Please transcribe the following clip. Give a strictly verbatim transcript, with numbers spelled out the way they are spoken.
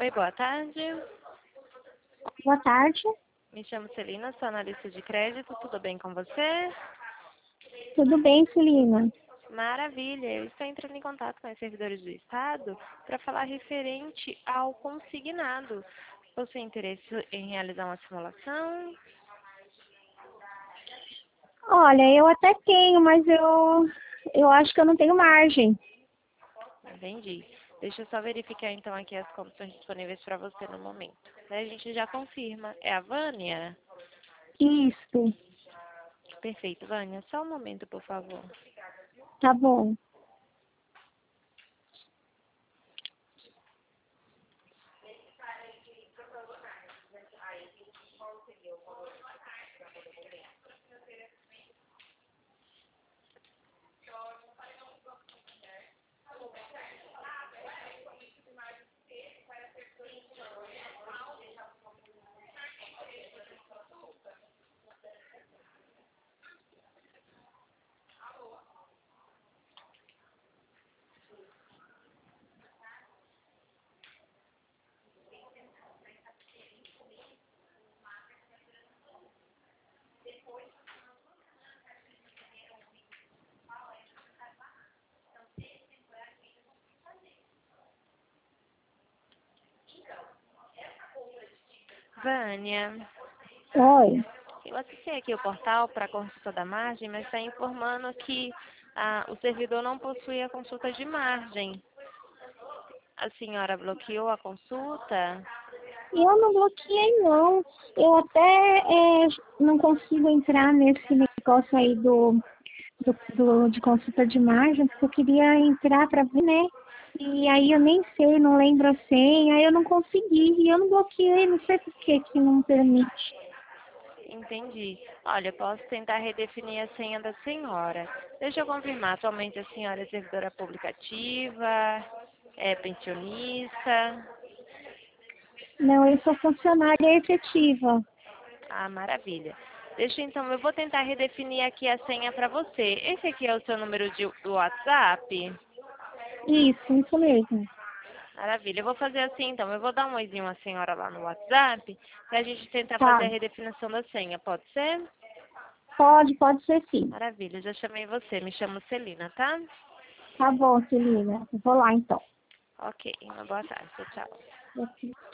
Oi, boa tarde. Boa tarde. Me chamo Celina, sou analista de crédito. Tudo bem com você? Tudo bem, Celina? Maravilha. Eu estou entrando em contato com os servidores do Estado para falar referente ao consignado. Você tem interesse em realizar uma simulação? Olha, eu até tenho, mas eu, eu acho que eu não tenho margem. Entendi. Deixa eu só verificar então aqui as condições disponíveis para você no momento. Daí a gente já confirma. É a Vânia? Isso, Perfeito, Vânia. Só um momento, por favor. tá bom. Vânia, Oi. eu acessei aqui o portal para a consulta da margem, mas está informando que ah, o servidor não possui a consulta de margem. A senhora bloqueou a consulta? Eu não bloqueei, não. Eu até é, não consigo entrar nesse negócio aí do, do, do- de consulta de margem, porque eu queria entrar para ver, né? E aí eu nem sei, não lembro a senha, aí eu não consegui. E eu não bloqueei, não sei por que que não permite. Entendi. Olha, eu posso tentar redefinir a senha da senhora. Deixa eu confirmar. Atualmente a senhora é servidora pública ativa, é pensionista. Não, eu sou funcionária efetiva. Ah, maravilha. Deixa então, eu vou tentar redefinir aqui a senha para você. Esse aqui é o seu número de, do WhatsApp? Isso, isso mesmo. Maravilha. Eu vou fazer assim então. Eu vou dar um oizinho à senhora lá no WhatsApp para a gente tentar Tá. fazer a redefinição da senha. Pode ser? Pode, pode ser sim. Maravilha. Já chamei você. Me chamo Celina, tá? Tá bom, Celina. Vou lá então. Ok. Uma boa tarde. Tchau, tchau. Aqui.